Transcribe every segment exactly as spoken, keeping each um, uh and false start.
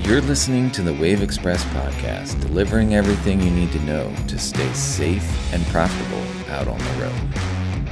You're listening to the Wave Express podcast, delivering everything you need to know to stay safe and profitable out on the road.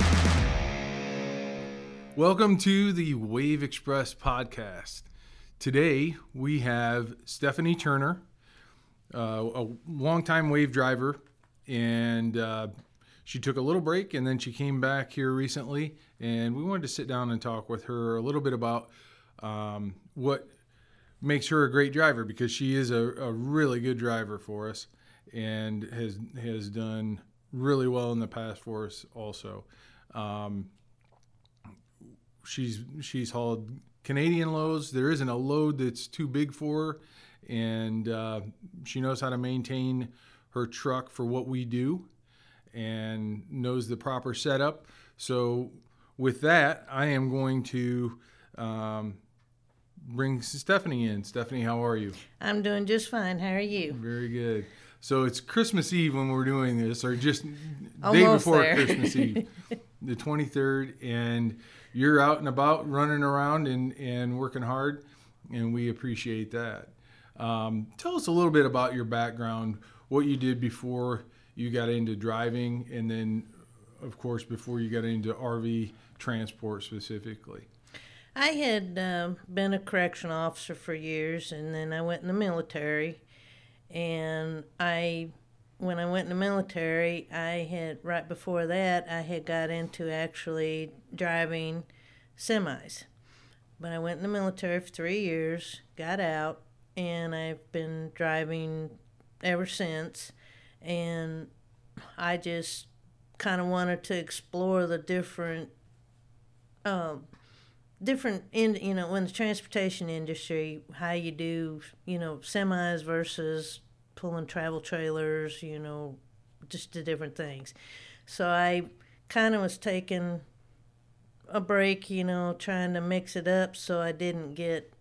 Welcome to the Wave Express podcast. Today we have Stephanie Turner, uh, a longtime wave driver, and uh, she took a little break and then she came back here recently, and we wanted to sit down and talk with her a little bit about um, what makes her a great driver, because she is a, a really good driver for us and has has done really well in the past for us also. Um, she's she's hauled Canadian loads. There isn't a load that's too big for her, and uh, she knows how to maintain her truck for what we do and knows the proper setup. So with that, I am going to um, bring Stephanie in. Stephanie, how are you? I'm doing just fine. How are you? Very good. So it's Christmas Eve when we're doing this, or just Almost day before there. Christmas Eve, the twenty-third, and you're out and about running around and, and working hard, and we appreciate that. Um, tell us a little bit about your background, what you did before you got into driving, and then, of course, before you got into R V transport specifically. I had uh, been a correction officer for years, and then I went in the military. And I, when I went in the military, I had, right before that, I had got into actually driving semis. But I went in the military for three years, got out, and I've been driving ever since. And I just kind of wanted to explore the different um, different in you know in the transportation industry, how you do you know semis versus pulling travel trailers, you know just the different things. So I kind of was taking a break, you know trying to mix it up so I didn't get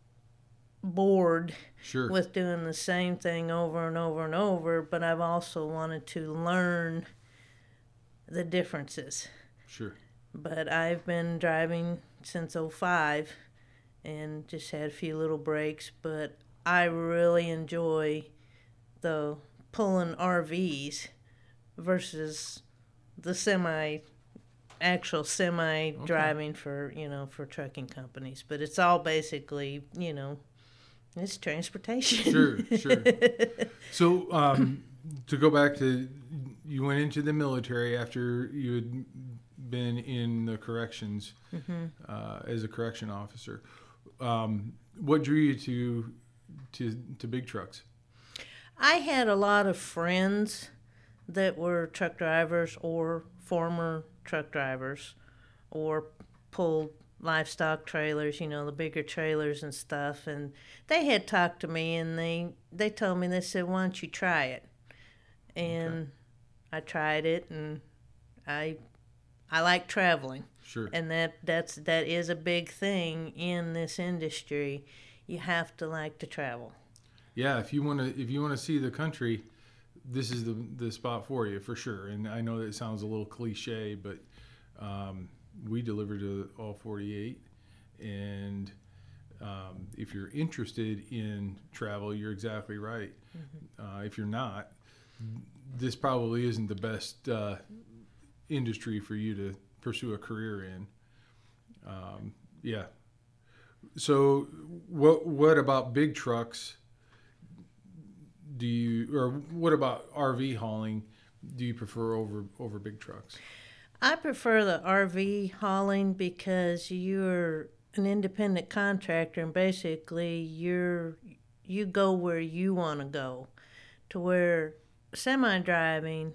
bored Sure. with doing the same thing over and over and over, but I've also wanted to learn the differences. Sure. But I've been driving since oh five and just had a few little breaks, but I really enjoy the pulling R Vs versus the semi actual semi Okay. driving for, you know, for trucking companies. But it's all basically, you know, it's transportation. Sure, sure. So um, to go back to, you went into the military after you had been in the corrections Mm-hmm. uh, as a correction officer. Um, what drew you to to to big trucks? I had a lot of friends that were truck drivers or former truck drivers or pulled livestock trailers, you know, the bigger trailers and stuff. And they had talked to me and they, they told me, they said, why don't you try it? And Okay. I tried it, and I I like traveling. Sure. And that, that's that is a big thing in this industry. You have to like to travel. Yeah, if you want to if you want to see the country, this is the the spot for you for sure. And I know that it sounds a little cliche, but um, we deliver to all forty-eight, and um, if you're interested in travel, you're exactly right. Mm-hmm. Uh, if you're not, this probably isn't the best uh, industry for you to pursue a career in. Um, yeah. So, what what about big trucks? Do you, or what about R V hauling? Do you prefer over over big trucks? I prefer the R V hauling because you're an independent contractor, and basically you're you go where you want to go. To where semi driving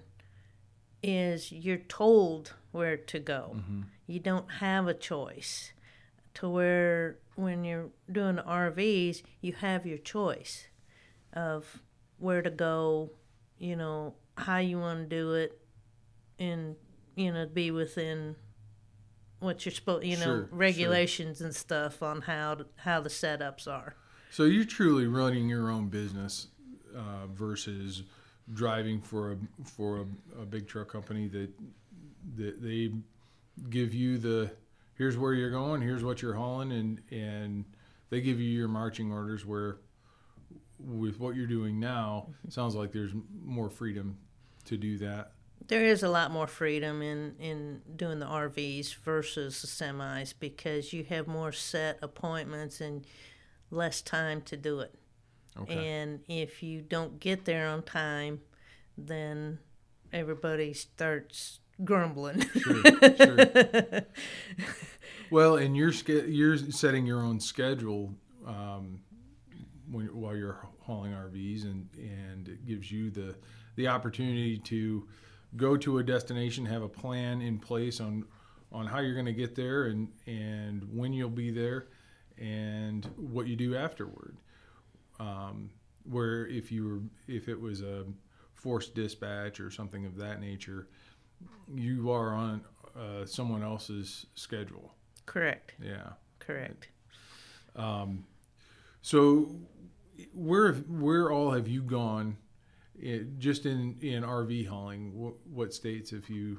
is you're told where to go. Mm-hmm. You don't have a choice. To where when you're doing R Vs, you have your choice of where to go, you know, how you want to do it, and, you know, be within what you're supposed, you know, Sure, regulations sure. and stuff on how to, how the setups are. So you're truly running your own business uh, versus driving for a for a, a big truck company that that they give you the, here's where you're going, here's what you're hauling, and and they give you your marching orders where with what you're doing now, it sounds like there's more freedom to do that. There is a lot more freedom in, in doing the R Vs versus the semis because you have more set appointments and less time to do it. Okay. And if you don't get there on time, then everybody starts grumbling. Sure, sure. Well, and you're you're setting your own schedule um, when, while you're hauling R Vs, and, and it gives you the the opportunity to go to a destination, have a plan in place on on how you're going to get there, and and when you'll be there, and what you do afterward. Um, where if you were if it was a forced dispatch or something of that nature, you are on uh, someone else's schedule. Correct. Yeah. Correct. Um, so where where all have you gone? It, just in, in R V hauling, what, what states have you?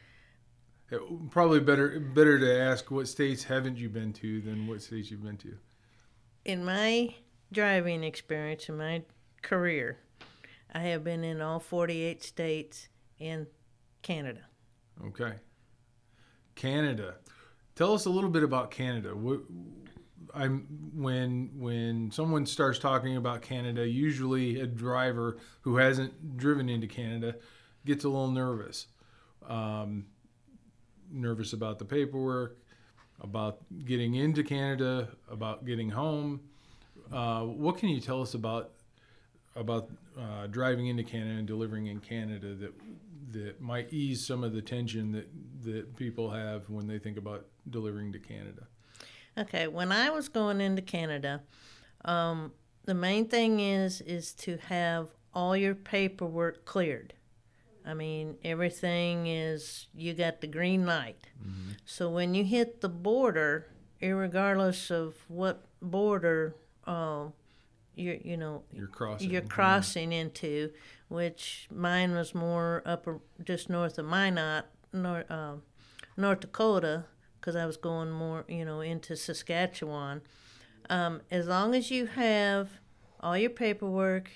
Probably better better to ask what states haven't you been to than what states you've been to. In my driving experience, in my career, I have been in all forty-eight states and Canada. Okay. Canada. Tell us a little bit about Canada. What, I'm when when someone starts talking about Canada, usually a driver who hasn't driven into Canada gets a little nervous. Um, nervous about the paperwork, about getting into Canada, about getting home. Uh, what can you tell us about about uh, driving into Canada and delivering in Canada that that might ease some of the tension that, that people have when they think about delivering to Canada? Okay, when I was going into Canada, um, the main thing is is to have all your paperwork cleared. I mean, everything is, you got the green light. Mm-hmm. So when you hit the border, irregardless of what border uh, you you know you're crossing, you're crossing yeah. into, which mine was more up just north of Minot, North, uh, North Dakota, because I was going more, you know, into Saskatchewan. Um, as long as you have all your paperwork,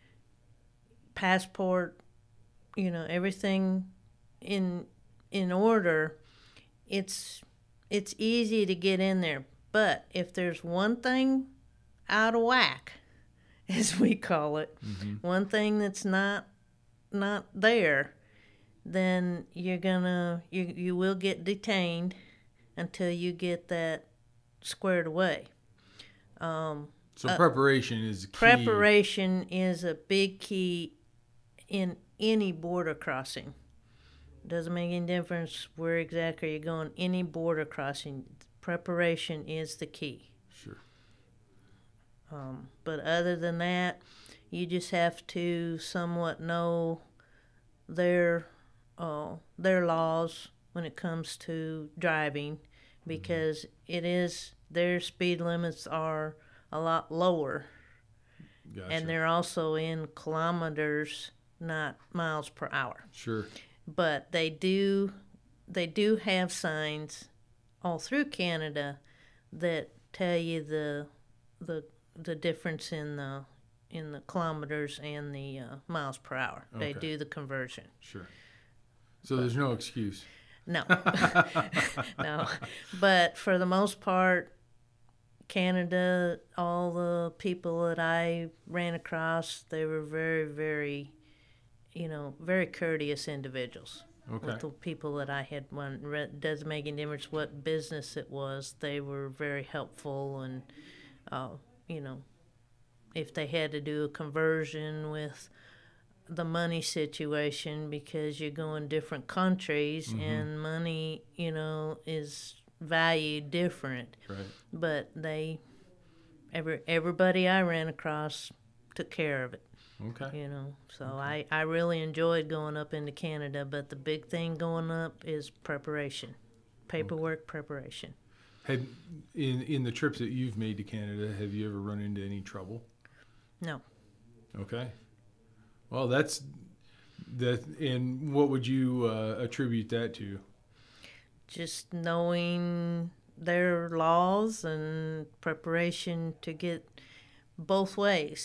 passport, you know, everything in in order, it's it's easy to get in there. But if there's one thing out of whack, as we call it, mm-hmm. one thing that's not not there, then you're gonna you you will get detained until you get that squared away. Um, so preparation uh, is key. Preparation is a big key in any border crossing. Doesn't make any difference where exactly you're going. Any border crossing, preparation is the key. Sure. Um, but other than that, you just have to somewhat know their uh, their laws when it comes to driving, because mm-hmm. it is, their speed limits are a lot lower. Gotcha. And they're also in kilometers, not miles per hour. Sure. But they do they do have signs all through Canada that tell you the the the difference in the in the kilometers and the uh, miles per hour. Okay. They do the conversion. Sure. So but, there's no excuse. No. No. But for the most part, Canada, all the people that I ran across, they were very, very, you know, very courteous individuals. Okay. With the people that I had, one, it doesn't make any difference what business it was. They were very helpful, and, uh, you know, if they had to do a conversion with the money situation, because you're going different countries, mm-hmm. and money, you know, is valued different. Right. But they, every everybody I ran across took care of it. Okay. You know, so okay. I, I really enjoyed going up into Canada, but the big thing going up is preparation, paperwork okay. preparation. Have, in in the trips that you've made to Canada, have you ever run into any trouble? No. Okay. Well, that's that. And what would you uh, attribute that to? Just knowing their laws and preparation to get both ways.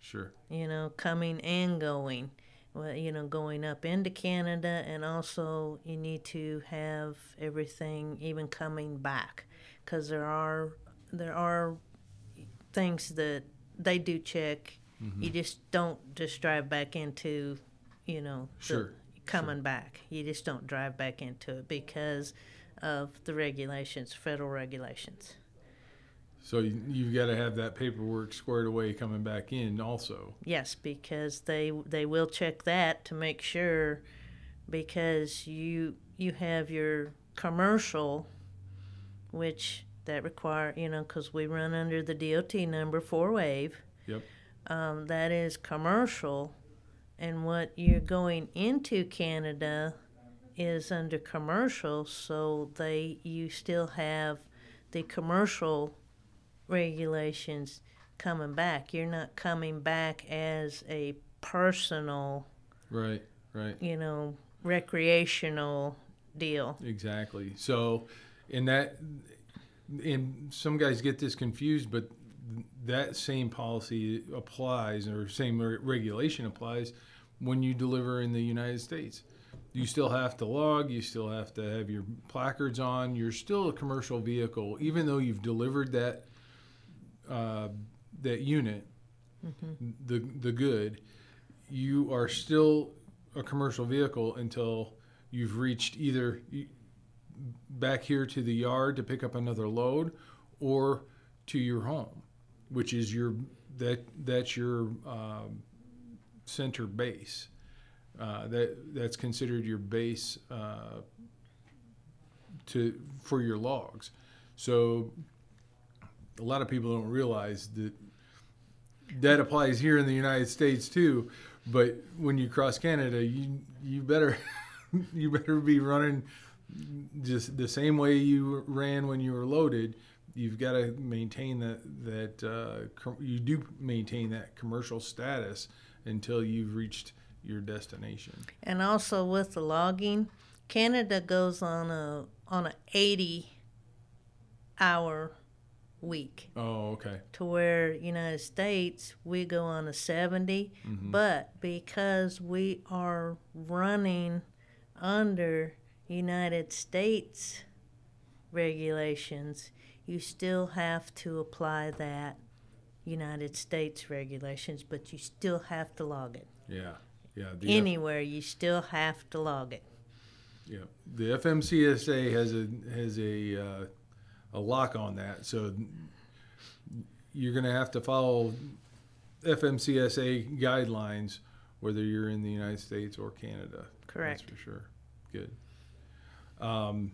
Sure. You know, coming and going. Well, you know, going up into Canada, and also you need to have everything even coming back, because there are there are things that they do check. Mm-hmm. You just don't just drive back into, you know, the, sure. coming sure. back. You just don't drive back into it because of the regulations, federal regulations. So you, you've got to have that paperwork squared away coming back in also. Yes, because they they will check that to make sure, because you you have your commercial, which that require, you know, because we run under the D O T number for WAVE. Yep. Um, that is commercial, and what you're going into Canada is under commercial, so they you still have the commercial regulations coming back. You're not coming back as a personal, right, right, you know, recreational deal. Exactly. So, in that, and some guys get this confused, but that same policy applies, or same regulation applies when you deliver in the United States. You still have to log, you still have to have your placards on, you're still a commercial vehicle, even though you've delivered that uh, that unit, mm-hmm. the the good, you are still a commercial vehicle until you've reached either back here to the yard to pick up another load, or to your home, which is your that that's your um, center base. Uh, that that's considered your base uh, to for your logs. So a lot of people don't realize that that applies here in the United States too. But when you cross Canada, you you better you better be running just the same way you ran when you were loaded. You've got to maintain that that uh, com- you do maintain that commercial status until you've reached your destination. And also with the logging, Canada goes on a on a eighty hour week. Oh, okay. To where United States we go on a seventy, mm-hmm. but because we are running under United States regulations, you still have to apply that United States regulations, but you still have to log it. Yeah. Yeah, the Anywhere, F- you still have to log it. Yeah, the F M C S A has a has a uh, a lock on that, so you're going to have to follow F M C S A guidelines whether you're in the United States or Canada. Correct. That's for sure. Good. Um,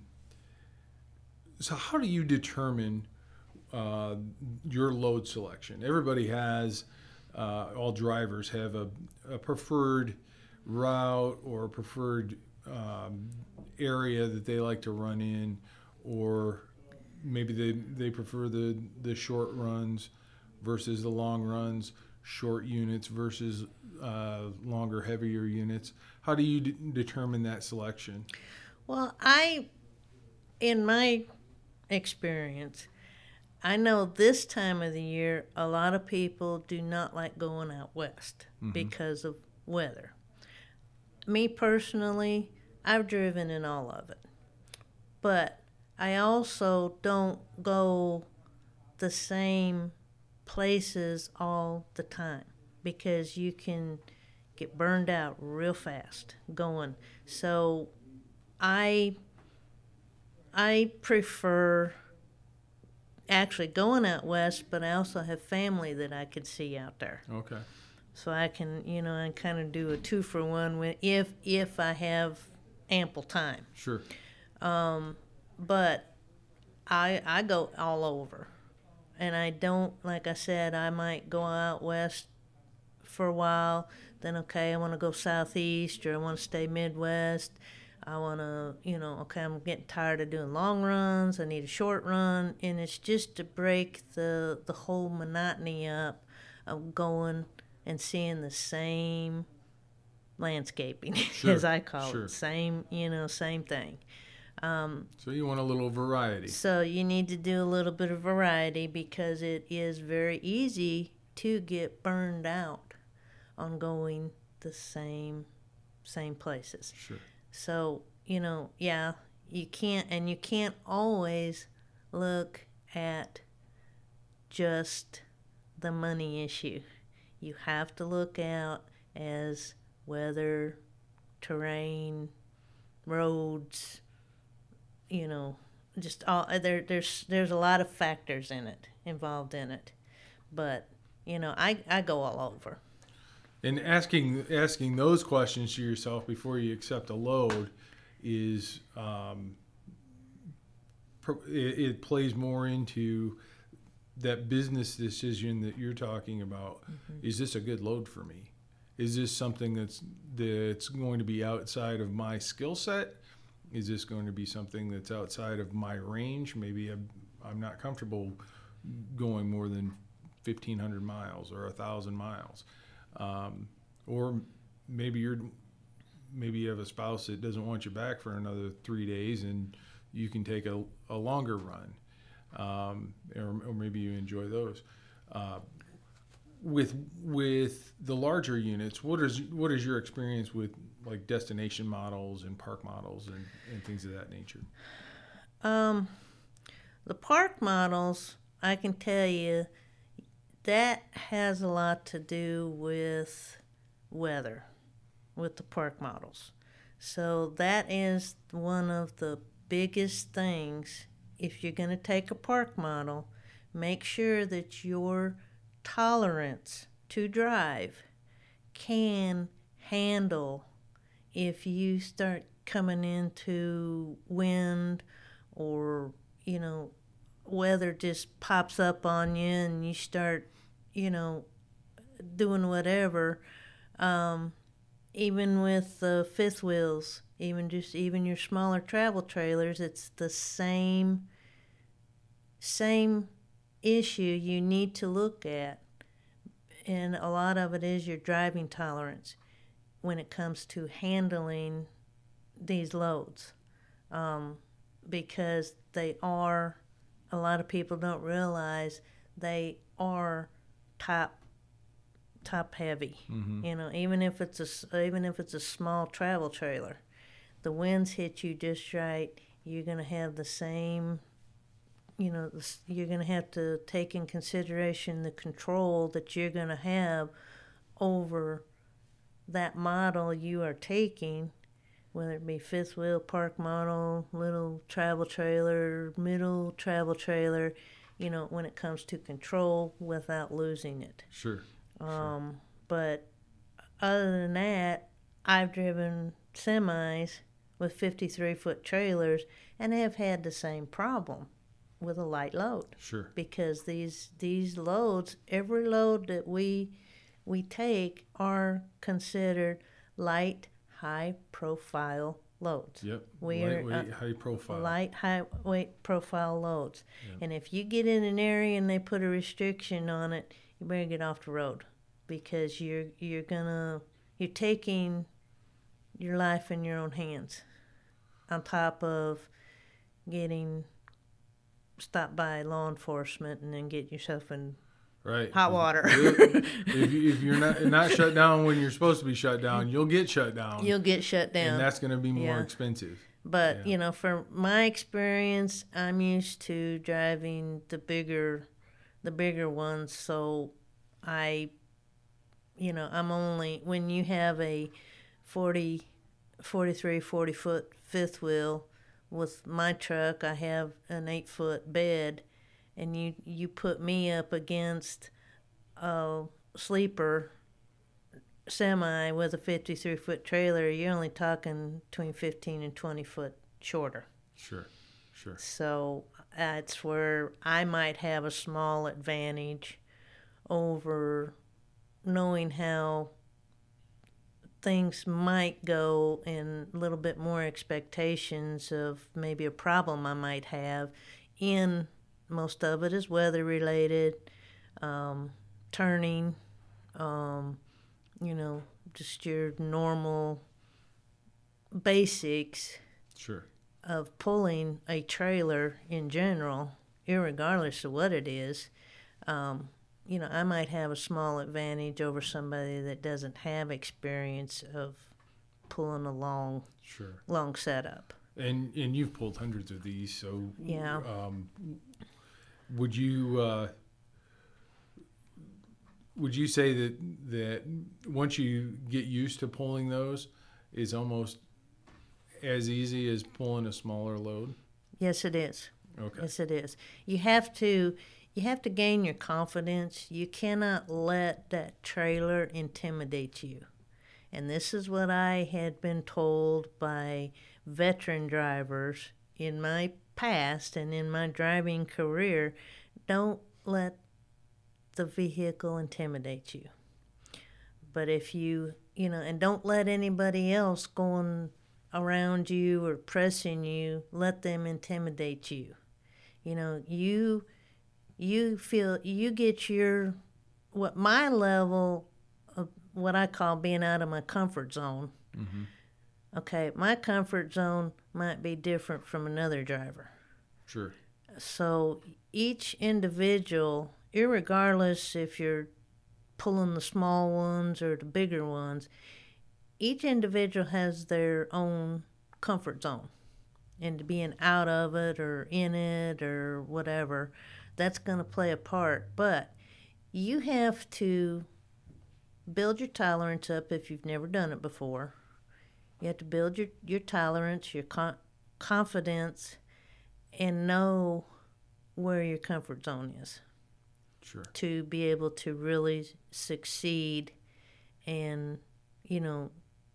so how do you determine uh, your load selection? Everybody has. Uh, all drivers have a, a preferred route or a preferred um, area that they like to run in, or maybe they, they prefer the, the short runs versus the long runs, short units versus uh, longer, heavier units. How do you d- determine that selection? Well, I, in my experience, I know this time of the year, a lot of people do not like going out west mm-hmm. because of weather. Me personally, I've driven in all of it. But I also don't go the same places all the time, because you can get burned out real fast going. So I I prefer actually going out west, but I also have family that I could see out there. Okay. So I can, you know, I kind of do a two for one when, if if I have ample time. Sure. Um, but I I go all over, and I don't, like I said, I might go out west for a while. Then okay, I want to go southeast, or I want to stay Midwest. I want to, you know, okay, I'm getting tired of doing long runs. I need a short run. And it's just to break the the whole monotony up of going and seeing the same landscaping, sure, as I call sure. it. Same, you know, same thing. Um, so you want a little variety. So you need to do a little bit of variety, because it is very easy to get burned out on going the same same places. Sure. So, you know, yeah, you can't, and you can't always look at just the money issue. You have to look out as weather, terrain, roads, you know, just all there. There's there's a lot of factors in it involved in it, but you know, I, I go all over. And asking asking those questions to yourself before you accept a load is um, it, it plays more into that business decision that you're talking about. Mm-hmm. Is this a good load for me? Is this something that's that's going to be outside of my skill set? Is this going to be something that's outside of my range? Maybe I'm, I'm not comfortable going more than fifteen hundred miles or one thousand miles. Um, or maybe you're maybe you have a spouse that doesn't want you back for another three days and you can take a, a longer run. Um, or, or maybe you enjoy those. Uh, with with the larger units, what is what is your experience with like destination models and park models and, and things of that nature? Um, the park models, I can tell you, that has a lot to do with weather, with the park models. So that is one of the biggest things. If you're going to take a park model, make sure that your tolerance to drive can handle if you start coming into wind or, you know, weather just pops up on you and you start, you know, doing whatever. Um, even with the fifth wheels, even just even your smaller travel trailers, it's the same same issue you need to look at, and a lot of it is your driving tolerance when it comes to handling these loads, um, because they are, a lot of people don't realize they are top top heavy. Mm-hmm. You know, even if it's a even if it's a small travel trailer, the winds hit you just right, you're going to have the same, you know, you're going to have to take in consideration the control that you're going to have over that model you are taking, whether it be fifth wheel, park model, little travel trailer, middle travel trailer, you know, when it comes to control without losing it. Sure. Um, sure. But other than that, I've driven semis with fifty-three foot trailers and have had the same problem with a light load. Sure. Because these these loads, every load that we we take are considered light, high profile loads. Yep. We Lightweight, are, uh, high profile. Light, high weight profile loads. Yep. And if you get in an area and they put a restriction on it, you better get off the road, because you're you're gonna you're taking your life in your own hands, on top of getting stopped by law enforcement and then get yourself in right. hot water. if, you, if you're not not shut down when you're supposed to be shut down, you'll get shut down. You'll get shut down. And that's going to be more yeah. expensive. But, yeah. you know, from my experience, I'm used to driving the bigger the bigger ones, so I, you know, I'm only, when you have a forty, forty-three, forty foot fifth wheel, with my truck, I have an eight foot bed, and you, you put me up against a sleeper semi with a fifty-three foot trailer, you're only talking between fifteen and twenty foot shorter. Sure, sure. So that's where I might have a small advantage over knowing how things might go, and a little bit more expectations of maybe a problem I might have. In most of it is weather related, um, turning, um, you know, just your normal basics sure. of pulling a trailer in general, irregardless of what it is. Um, you know, I might have a small advantage over somebody that doesn't have experience of pulling a long, Sure. long setup. And and you've pulled hundreds of these, so Yeah. Um, would you uh, would you say that that once you get used to pulling those, is almost as easy as pulling a smaller load? Yes, it is. Okay. Yes, it is. You have to you have to gain your confidence. You cannot let that trailer intimidate you. And this is what I had been told by veteran drivers in my past and in my driving career. Don't let the vehicle intimidate you. But if you, you know, and don't let anybody else going around you or pressing you, let them intimidate you. You know, you you feel you get your what my level of what I call being out of my comfort zone. Mm-hmm. Okay, my comfort zone might be different from another driver. Sure. So each individual, irregardless if you're pulling the small ones or the bigger ones, each individual has their own comfort zone. And being out of it or in it or whatever, that's going to play a part. But you have to build your tolerance up if you've never done it before. You have to build your, your tolerance, your con- confidence, and know where your comfort zone is. Sure. To be able to really succeed and, you know,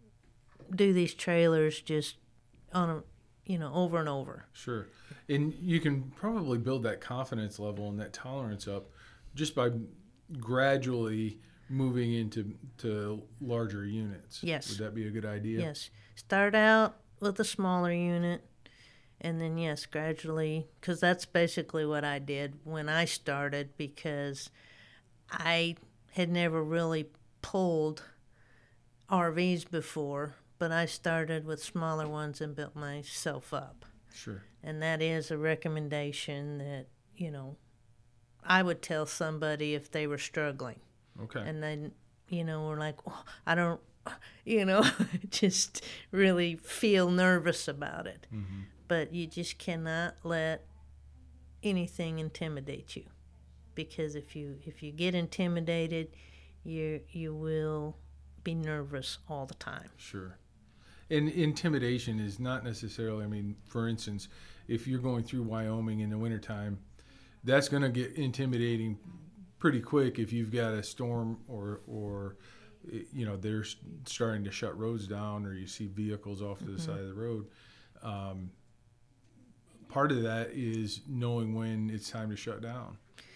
do these trailers just on a, you know, over and over. Sure. And you can probably build that confidence level and that tolerance up just by gradually moving into to larger units. Yes. Would that be a good idea? Yes. Start out with a smaller unit, and then, yes, gradually, because that's basically what I did when I started, because I had never really pulled R Vs before, but I started with smaller ones and built myself up. Sure. And that is a recommendation that, you know, I would tell somebody if they were struggling. Okay. And then, you know, we're like, oh, I don't, you know, just really feel nervous about it. Mm-hmm. But you just cannot let anything intimidate you, because if you if you get intimidated, you you will be nervous all the time. Sure. And intimidation is not necessarily, I mean, for instance, if you're going through Wyoming in the wintertime, that's going to get intimidating pretty quick if you've got a storm or, or you know, they're starting to shut roads down, or you see vehicles off to the mm-hmm. side of the road. Um, part of that is knowing when it's time to shut down.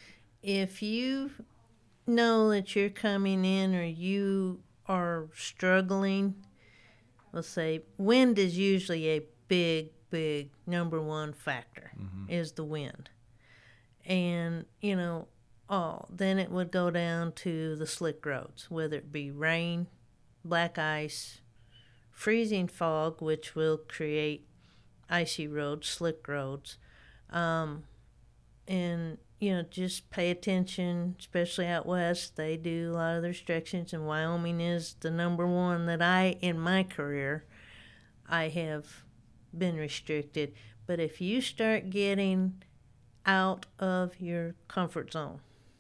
If you know that you're coming in or you are struggling, let's say wind is usually a big, big number one factor, mm-hmm. is the wind. And, you know, oh, then it would go down to the slick roads, whether it be rain, black ice, freezing fog, which will create icy roads, slick roads. Um, and, you know, just pay attention, especially out west. They do a lot of the restrictions, and Wyoming is the number one that I, in my career, I have been restricted. But if you start getting out of your comfort zone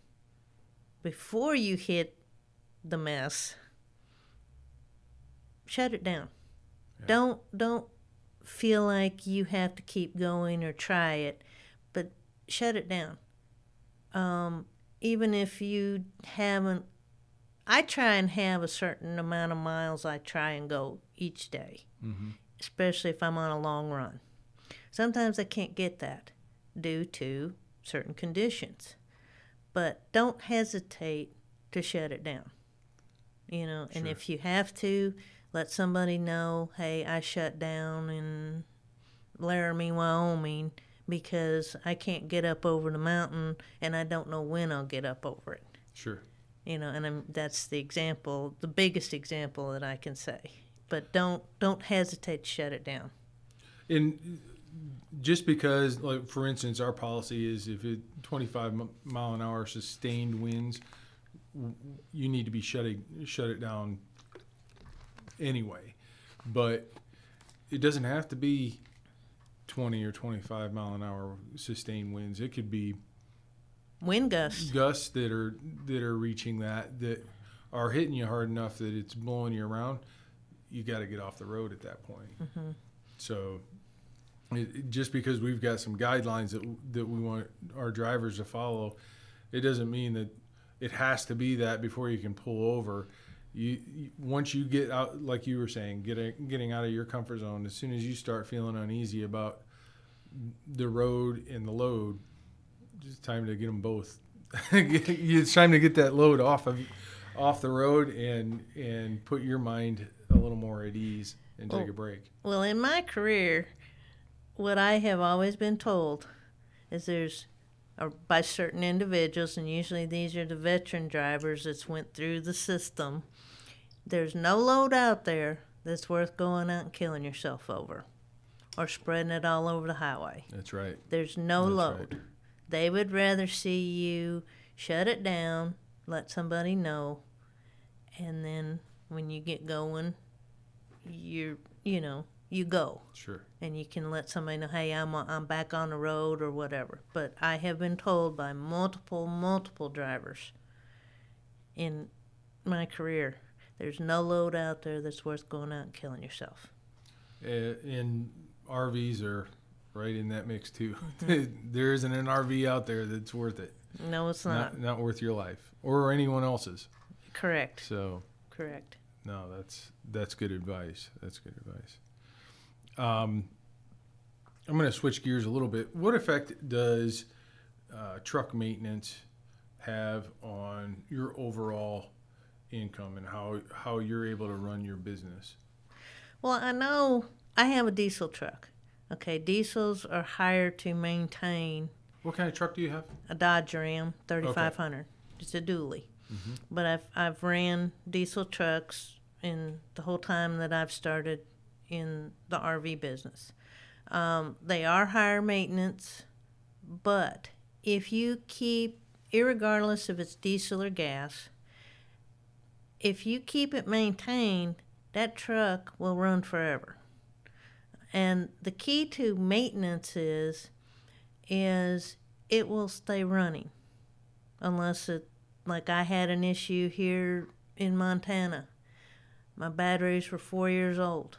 before you hit the mess, shut it down. Yeah. Don't don't feel like you have to keep going or try it, but shut it down. Um, even if you haven't, I try and have a certain amount of miles I try and go each day, mm-hmm. especially if I'm on a long run. Sometimes I can't get that due to certain conditions, but don't hesitate to shut it down. You know, and sure. if you have to, let somebody know, hey, I shut down in Laramie, Wyoming, because I can't get up over the mountain and I don't know when I'll get up over it. Sure. You know, and I'm, that's the example, the biggest example that I can say. But don't don't hesitate to shut it down. And just because, like for instance, our policy is if it twenty-five mile an hour sustained winds, you need to be shutting shut it down anyway. But it doesn't have to be twenty or twenty-five mile an hour sustained winds. It could be wind gusts gusts that are that are reaching that that are hitting you hard enough that it's blowing you around. You got to get off the road at that point. Mm-hmm. So it, it- just because we've got some guidelines that that we want our drivers to follow, it doesn't mean that it has to be that before you can pull over. You, you once you get out, like you were saying, getting getting out of your comfort zone. As soon as you start feeling uneasy about the road and the load, it's time to get them both. It's time to get that load off of off the road and and put your mind a little more at ease and take Well- a break. Well, in my career, what I have always been told is there's, or by certain individuals, and usually these are the veteran drivers that's went through the system, there's no load out there that's worth going out and killing yourself over or spreading it all over the highway. That's right. There's no That's load. right. They would rather see you shut it down, let somebody know, and then when you get going, you're, you know, you go. Sure. And you can let somebody know, hey, I'm I'm back on the road or whatever. But I have been told by multiple, multiple drivers in my career, there's no load out there that's worth going out and killing yourself. Uh, and R Vs are right in that mix too. There isn't an R V out there that's worth it. No, it's not. Not not worth your life or anyone else's. Correct. So Correct. no, that's that's good advice. That's good advice. Um, I'm going to switch gears a little bit. What effect does uh, truck maintenance have on your overall income and how how you're able to run your business? Well, I know I have a diesel truck. Okay, diesels are higher to maintain. What kind of truck do you have? A Dodge Ram thirty-five hundred. It's a dually. Mm-hmm. But I've I've ran diesel trucks in the whole time that I've started in the R V business. Um, they are higher maintenance, but if you keep, irregardless if it's diesel or gas, if you keep it maintained, that truck will run forever. And the key to maintenance is, is it will stay running, unless it, like I had an issue here in Montana. My batteries were four years old.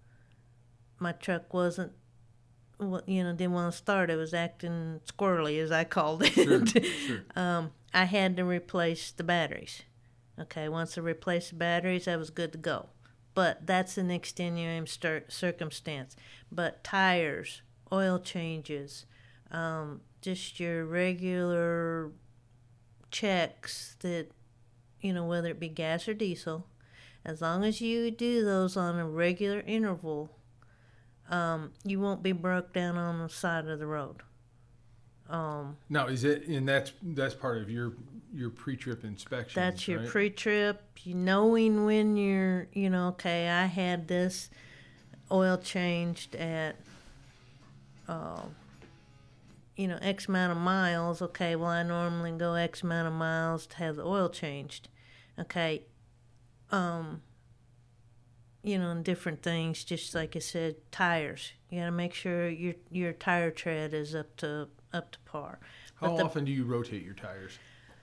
My truck wasn't, well, you know, didn't want to start. It was acting squirrely, as I called it. Sure, sure. um, I had to replace the batteries. Okay, once I replaced the batteries, I was good to go. But that's an extenuating stir- circumstance. But tires, oil changes, um, just your regular checks that, you know, whether it be gas or diesel, as long as you do those on a regular interval, um, you won't be broke down on the side of the road. Um, Now, is it, and that's that's part of your your pre-trip inspection. that's your right? pre-trip, you knowing when you're, you know, okay, I had this oil changed at, uh, you know, X amount of miles. Okay, well, I normally go X amount of miles to have the oil changed. Okay, um, you know, and different things, just like I said, tires. You got to make sure your your tire tread is up to up to par. How But the- often do you rotate your tires?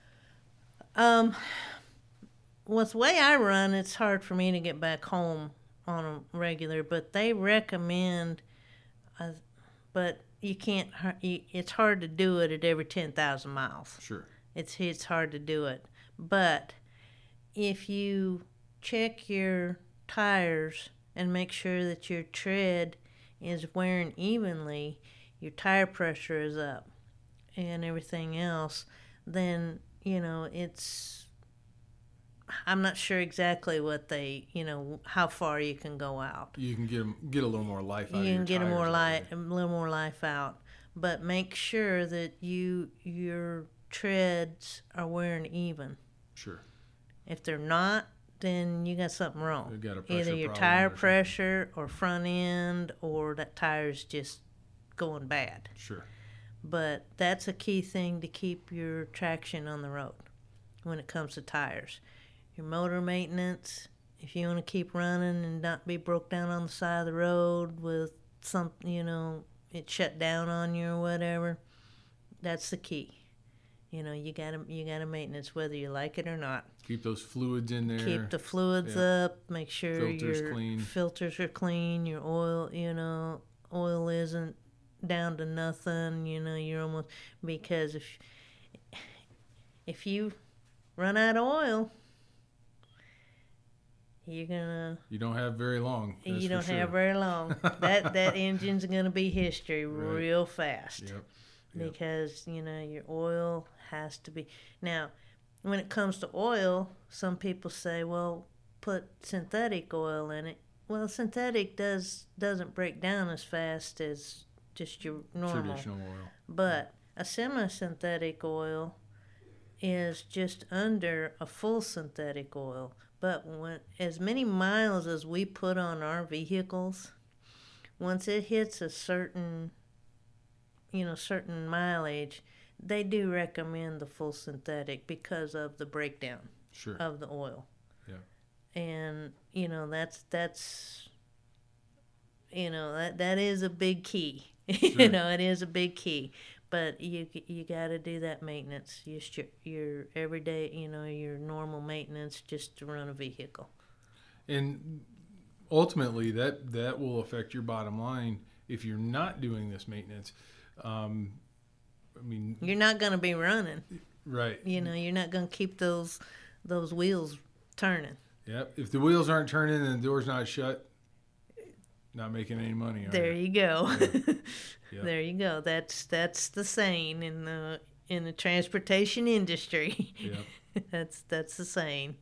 Um, with the way I run, it's hard for me to get back home on a regular, but they recommend, uh, but you can't, har- you, it's hard to do it at every ten thousand miles. Sure. It's, it's hard to do it. But if you check your tires and make sure that your tread is wearing evenly, your tire pressure is up and everything else, then, you know, it's, I'm not sure exactly what they, you know, how far you can go out. You can get 'em- get a little more life out of You your can get a more tires light, that a way. little more life out, but make sure that you your treads are wearing even. Sure. If they're not, then you got something wrong. You've got a pressure Either your problem tire or something. pressure or front end, or that tire's just going bad. Sure. But that's a key thing to keep your traction on the road when it comes to tires. Your motor maintenance, if you want to keep running and not be broke down on the side of the road with some, you know, it shut down on you or whatever, that's the key. You know, you gotta you gotta maintenance whether you like it or not. Keep those fluids in there. Keep the fluids Yeah. up. Make sure Filters your clean. filters are clean. Your oil, you know, oil isn't down to nothing. You know, you're almost because if if you run out of oil, you're gonna. You don't have very long. That's you don't for sure. have very long. that that engine's gonna be history Right. real fast. Yep. Yep. Because, you know, your oil has to be. Now, when it comes to oil, some people say, well, put synthetic oil in it. Well, synthetic does, doesn't break down as fast as just your normal. Traditional oil. But a semi-synthetic oil is just under a full synthetic oil. But when as many miles as we put on our vehicles, once it hits a certain you know, certain mileage, they do recommend the full synthetic because of the breakdown Sure. of the oil. Yeah. And, you know, that's, that's, you know, that, that is a big key. Sure. You know, it is a big key. But you you got to do that maintenance, just your, your everyday, you know, your normal maintenance just to run a vehicle. And ultimately, that, that will affect your bottom line if you're not doing this maintenance. Um, I mean, You're not going to be running. right. You know, you're not going to keep those those wheels turning. Yep. If the wheels aren't turning and the door's not shut, not making any money. Are There you? you go. Yeah. Yep. There you go. That's that's the saying in the in the transportation industry. Yep. that's that's the saying.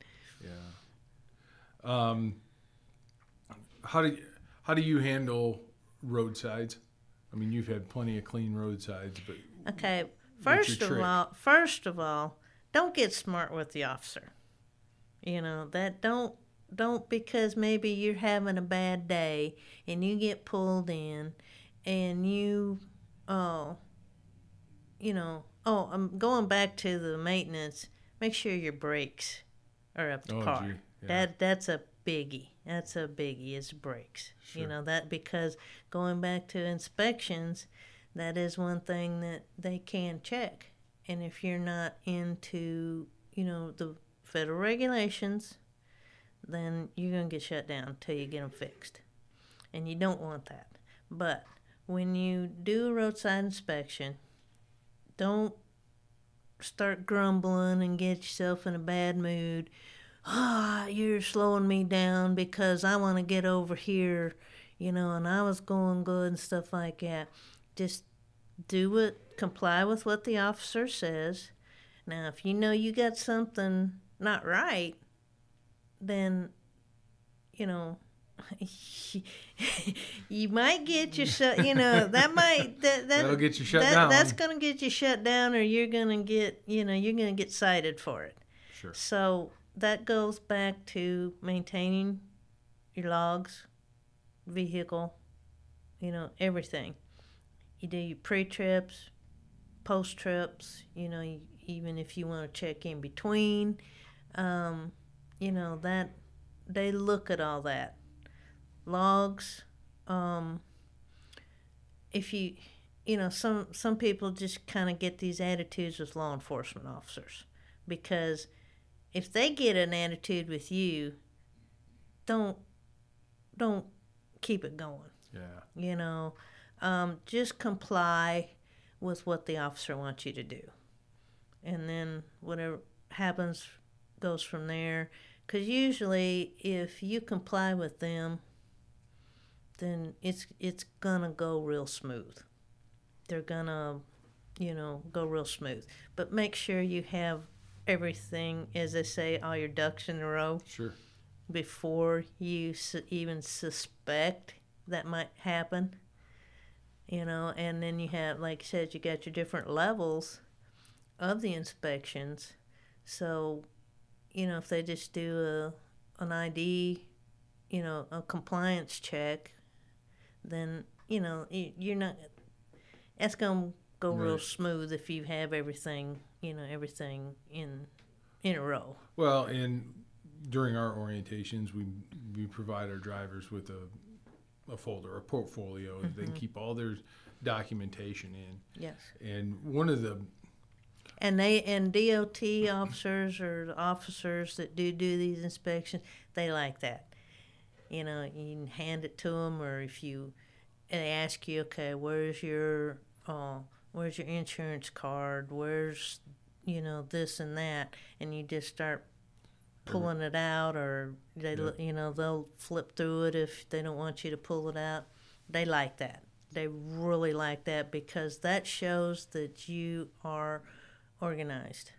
Yeah. Um, how do you, how do you handle roadsides? I mean, you've had plenty of clean roadsides, but Okay. what's First your of trick? all, first of all, don't get smart with the officer. You know, that don't don't because maybe you're having a bad day and you get pulled in and you oh you know, oh, I'm going back to the maintenance. Make sure your brakes are up to Oh, par. gee, yeah. That that's a biggie. That's a biggie. Is brakes. Sure. You know that because going back to inspections, that is one thing that they can check. And if you're not into, you know, the federal regulations, then you're gonna get shut down until you get them fixed, and you don't want that. But when you do a roadside inspection, don't start grumbling and get yourself in a bad mood. Ah, you're slowing me down because I want to get over here, you know, and I was going good and stuff like that. Just do it, comply with what the officer says. Now, if you know you got something not right, then, you know, you might get your shut, you know, that might, that, that, That'll get you shut that, down. That's going to get you shut down, or you're going to get, you know, you're going to get cited for it. Sure. So that goes back to maintaining your logs, vehicle, you know, everything. You do your pre-trips, post-trips, you know, you, even if you want to check in between, um, you know, that they look at all that. Logs, um, if you, you know, some, some people just kind of get these attitudes with law enforcement officers because if they get an attitude with you, don't, don't keep it going. Yeah. You know, um, just comply with what the officer wants you to do. And then whatever happens goes from there. Because usually if you comply with them, then it's it's going to go real smooth. They're going to, you know, go real smooth. But make sure you have everything, as they say, all your ducks in a row Sure. before you su- even suspect that might happen. You know, and then you have, like I said, you got your different levels of the inspections. So, you know, if they just do a an I D, you know, a compliance check, then, you know, you, you're not, That's gonna go real Right. smooth if you have everything, you know, everything in in a row. Well, and during our orientations, we we provide our drivers with a, a folder, a portfolio that they can keep all their documentation in. Yes. And one of the And they and D O T officers or the officers that do do these inspections, they like that. You know, you can hand it to them, or if you they ask you, okay, where's your uh, where's your insurance card? Where's you know this and that, and you just start pulling it out, or they Yep. you know they'll flip through it if they don't want you to pull it out. They like that. They really like that because that shows that you are organized.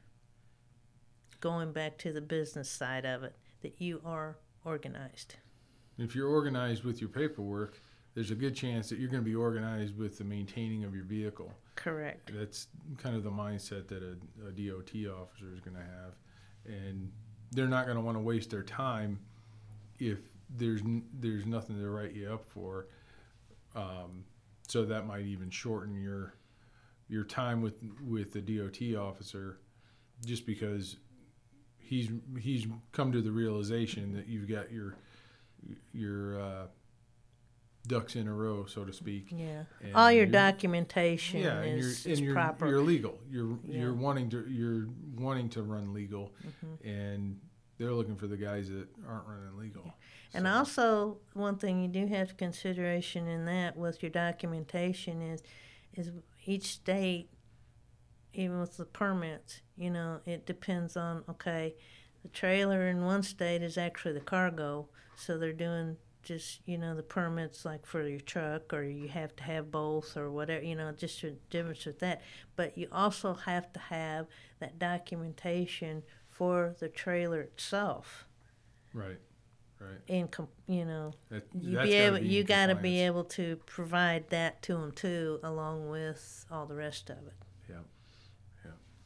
Going back to the business side of it, that you are organized. if you're organized with your paperwork, there's a good chance that you're going to be organized with the maintaining of your vehicle. Correct. That's kind of the mindset that a, a D O T officer is going to have, and they're not going to want to waste their time if there's n- there's nothing to write you up for. Um, so that might even shorten your your time with with the D O T officer, just because he's he's come to the realization that you've got your your uh, ducks in a row, so to speak. Yeah. And All your you're- documentation Yeah, and you're is, and is you're, proper. you're legal. You're Yeah. you're wanting to you're wanting to run legal, Mhm. and they're looking for the guys that aren't running legal. And So, also, one thing you do have consideration in that with your documentation is, is each state, even with the permits, you know, it depends on, okay, the trailer in one state is actually the cargo, so they're doing just, you know, the permits like for your truck, or you have to have both or whatever, you know, just a difference with that. But you also have to have that documentation for the trailer itself. right, right. In com- you know, That, you that's be gotta able be in you got to be compliance. able to provide that to them too, along with all the rest of it. Yeah, yeah.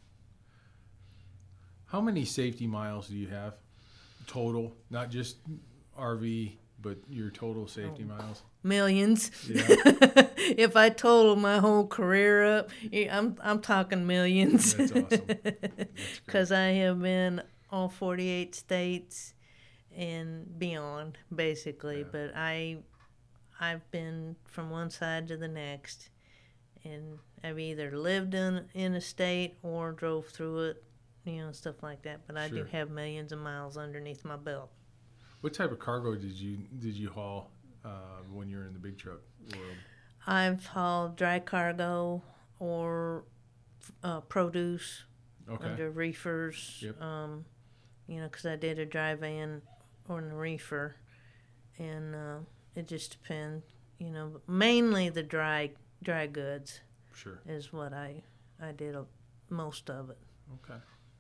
How many safety miles do you have total? Not just R V, but your total safety Oh. miles. Millions. Yeah. If I total my whole career up, yeah, I'm I'm talking millions. That's awesome. That's Because I have been all forty-eight states and beyond, basically. Yeah. But I, I've been from one side to the next, and I've either lived in in a state or drove through it, you know, stuff like that. But I do Sure. have millions of miles underneath my belt. What type of cargo did you did you haul uh, when you were in the big truck world? I've hauled dry cargo or uh, produce Okay. under reefers. Yep. Um, you know, because I did a dry van on a reefer, and uh, it just depends. You know, but mainly the dry dry goods Sure. is what I I did a, most of it. Okay.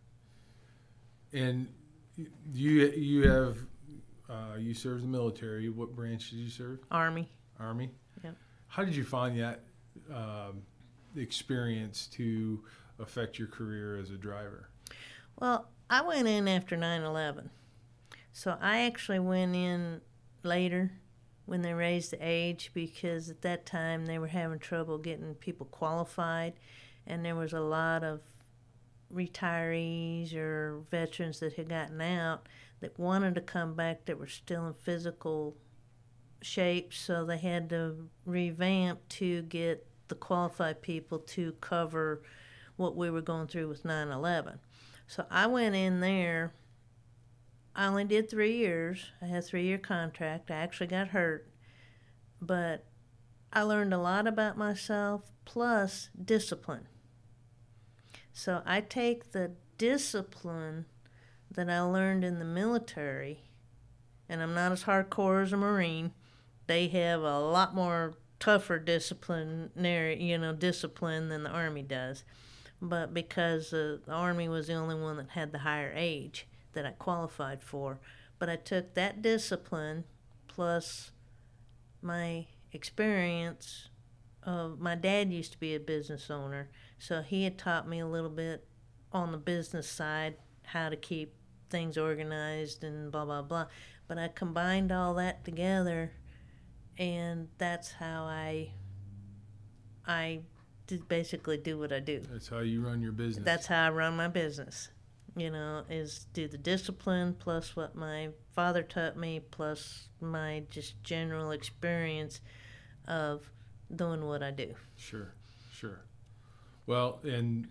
And y- you you have uh, you served the military. What branch did you serve? Army. Army. Yep. How did you find that um, experience to affect your career as a driver? Well, I went in after nine eleven. So I actually went in later when they raised the age, because at that time they were having trouble getting people qualified, and there was a lot of retirees or veterans that had gotten out that wanted to come back that were still in physical shape, so they had to revamp to get the qualified people to cover what we were going through with nine eleven. So I went in there. I only did three years. I had a three-year contract. I actually got hurt, but I learned a lot about myself, plus discipline. So I take the discipline that I learned in the military, and I'm not as hardcore as a Marine. They have a lot more tougher disciplinary, you know, discipline than the Army does. But because uh, the Army was the only one that had the higher age that I qualified for. But I took that discipline plus my experience of my dad used to be a business owner, so he had taught me a little bit on the business side how to keep things organized and blah blah blah. But I combined all that together, and that's how I I to basically do what I do. That's how you run your business. That's how I run my business. You know, is do the discipline plus what my father taught me plus my just general experience of doing what I do. Sure, sure. Well, and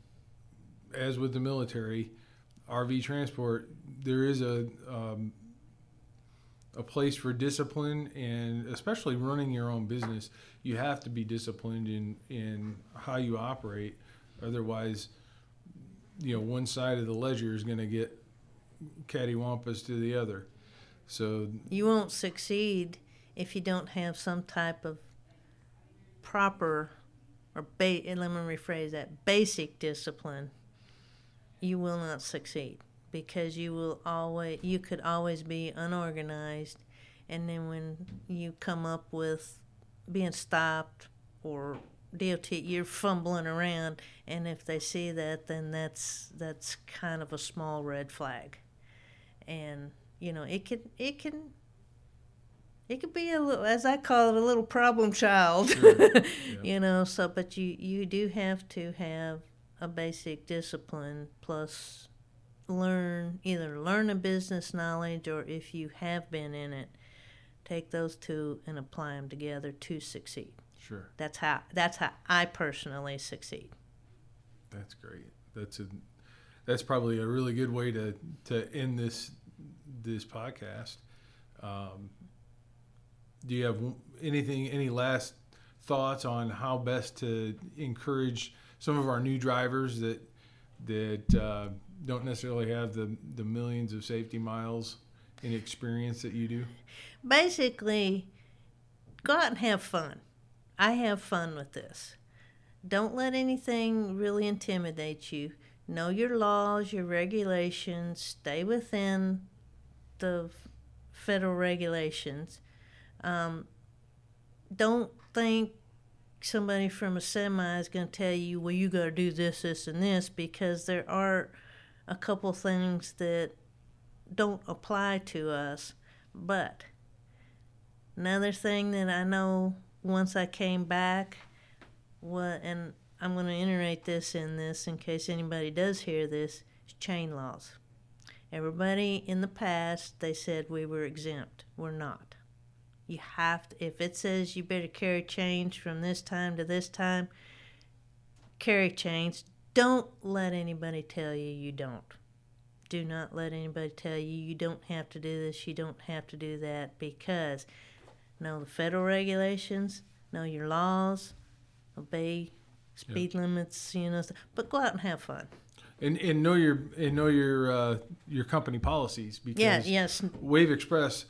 as with the military, R V transport, there is a um, a place for discipline, and especially running your own business, you have to be disciplined in, in how you operate. Otherwise, you know, one side of the ledger is going to get cattywampus to the other. So you won't succeed if you don't have some type of proper, or ba- let me rephrase that, basic discipline. You will not succeed. Because you will always, you could always be unorganized, and then when you come up with being stopped or D O T, you're fumbling around, and if they see that, then that's that's kind of a small red flag, and you know it could it can it could be a little, as I call it, a little problem child, sure. Yeah. You know. So, but you you do have to have a basic discipline plus. Learn either learn a business knowledge, or if you have been in it, take those two and apply them together to succeed. Sure. That's how that's how I personally succeed. That's great. That's a that's probably a really good way to, to end this this podcast. Um, do you have anything any last thoughts on how best to encourage some of our new drivers that that uh, don't necessarily have the, the millions of safety miles in experience that you do? Basically, go out and have fun. I have fun with this. Don't let anything really intimidate you. Know your laws, your regulations. Stay within the federal regulations. Um, don't think somebody from a semi is going to tell you, well, you got to do this, this, and this, because there are a couple things that don't apply to us. But another thing that I know once I came back, what, and I'm going to iterate this in this in case anybody does hear this, is chain laws. Everybody in the past, they said we were exempt. We're not. You have to, if it says you better carry chains from this time to this time, carry chains. Don't let anybody tell you you don't. Do not let anybody tell you you don't have to do this, you don't have to do that, because know the federal regulations, know your laws, obey speed yep. limits, you know, but go out and have fun. And and know your and know your uh, your company policies, because yeah, yes. Wave Express,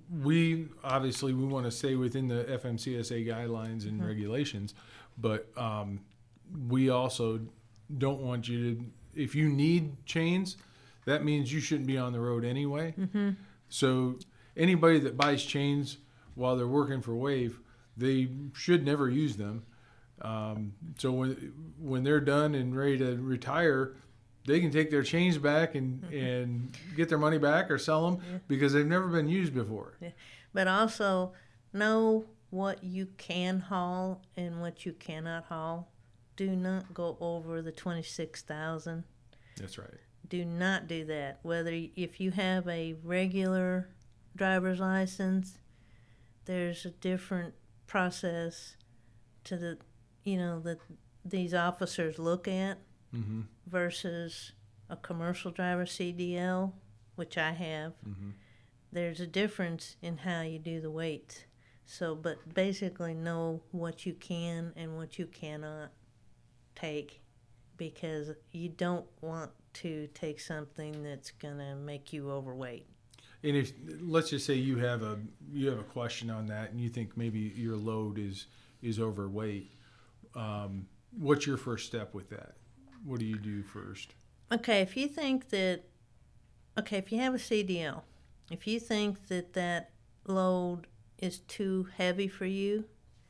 we obviously we want to stay within the F M C S A guidelines and mm-hmm. regulations, but um, we also don't want you to, if you need chains, that means you shouldn't be on the road anyway. Mm-hmm. So anybody that buys chains while they're working for Wave, they should never use them. Um, so when when they're done and ready to retire, they can take their chains back and, mm-hmm. and get their money back or sell them yeah. because they've never been used before. Yeah. But also know what you can haul and what you cannot haul. Do not go over the twenty-six thousand. That's right. Do not do that. Whether if you have a regular driver's license, there's a different process to the, you know, that these officers look at mm-hmm. versus a commercial driver C D L, which I have. Mm-hmm. There's a difference in how you do the weights. So, but basically know what you can and what you cannot take, because you don't want to take something that's going to make you overweight. And if, let's just say you have a you have a question on that and you think maybe your load is is overweight, um, what's your first step with that? What do you do first? Okay, if you think that, okay, if you have a C D L, if you think that that load is too heavy for you,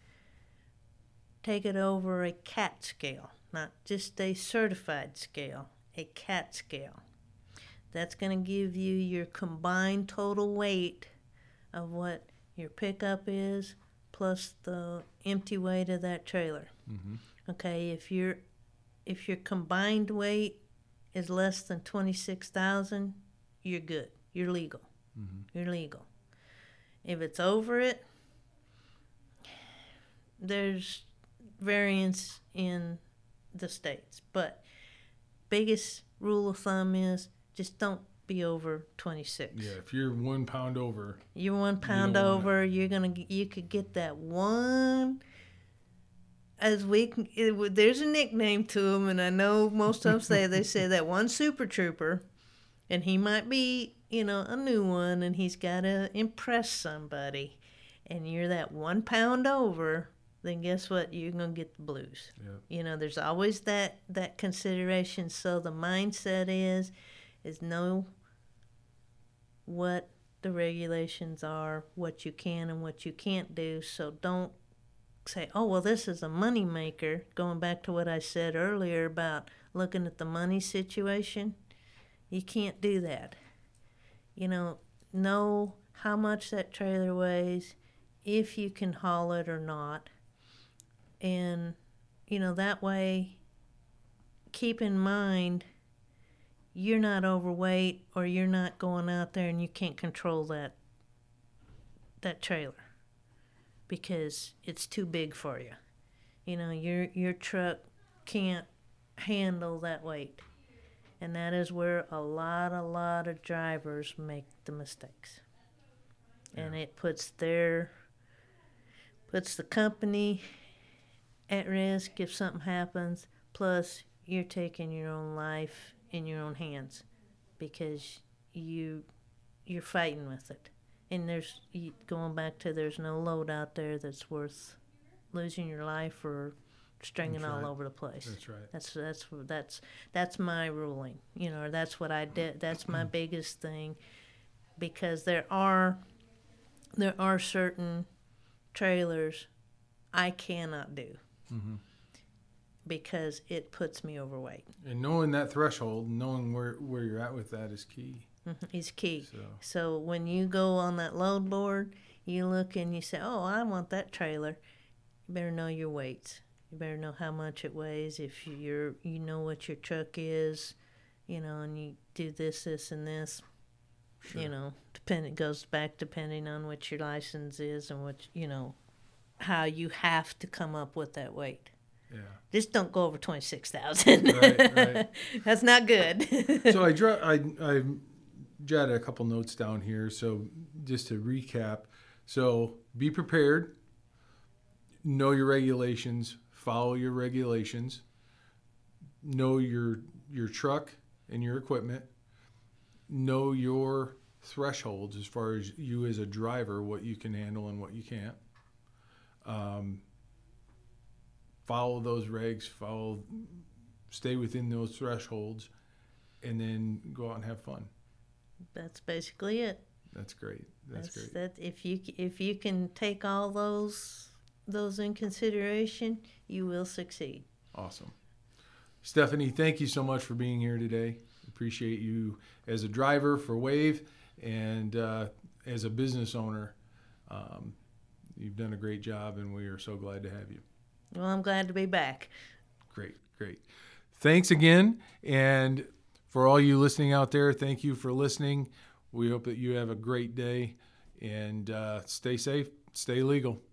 take it over a C A T scale, not just a certified scale, a C A T scale. That's going to give you your combined total weight of what your pickup is plus the empty weight of that trailer. Mm-hmm. Okay, if your if your combined weight is less than twenty-six thousand, you're good. You're legal. Mm-hmm. You're legal. If it's over it, there's variance in the states, but biggest rule of thumb is just don't be over twenty-six. Yeah, if you're one pound over, you're one pound you over. Wanna... You're gonna you could get that one. As we can, it, there's a nickname to them, and I know most of them say they say that one Super Trooper, and he might be, you know, a new one, and he's got to impress somebody, and you're that one pound over, then guess what? You're gonna get the blues. Yep. You know, there's always that that consideration. So the mindset is, is know what the regulations are, what you can and what you can't do. So don't say, oh, well, this is a money maker. Going back to what I said earlier about looking at the money situation, you can't do that. You know, know how much that trailer weighs, if you can haul it or not. And, you know, that way, keep in mind, you're not overweight or you're not going out there and you can't control that that trailer because it's too big for you. You know, your your truck can't handle that weight. And that is where a lot, a lot of drivers make the mistakes. Yeah. And it puts their, puts the company at risk if something happens. Plus, you're taking your own life in your own hands because you, you're fighting with it. And there's, going back to there's no load out there that's worth losing your life or stringing all over the place. That's right. That's that's that's that's my ruling. You know, that's what I did. That's my biggest thing, because there are there are certain trailers I cannot do mm-hmm. because it puts me overweight. And knowing that threshold, knowing where where you're at with that is key. Mm-hmm. Is key. So. so when you go on that load board, you look and you say, "Oh, I want that trailer." You better know your weights. You better know how much it weighs. If you're, you know what your truck is, you know, and you do this, this, and this, sure. you know, depend. It goes back depending on what your license is and what, you know, how you have to come up with that weight. Yeah. Just don't go over twenty-six thousand. Right, right. That's not good. So I, dra- I, I jotted a couple notes down here. So just to recap, so be prepared, know your regulations, follow your regulations, know your your truck and your equipment, know your thresholds as far as you as a driver, what you can handle and what you can't. Um, follow those regs, follow, stay within those thresholds, and then go out and have fun. That's basically it. That's great. That's, That's great. That if you if you can take all those those in consideration, you will succeed. Awesome. Stephanie, thank you so much for being here today. Appreciate you as a driver for Wave and uh, as a business owner. Um, you've done a great job, and we are so glad to have you. Well, I'm glad to be back. Great, great. Thanks again. And for all you listening out there, thank you for listening. We hope that you have a great day, and uh, stay safe, stay legal.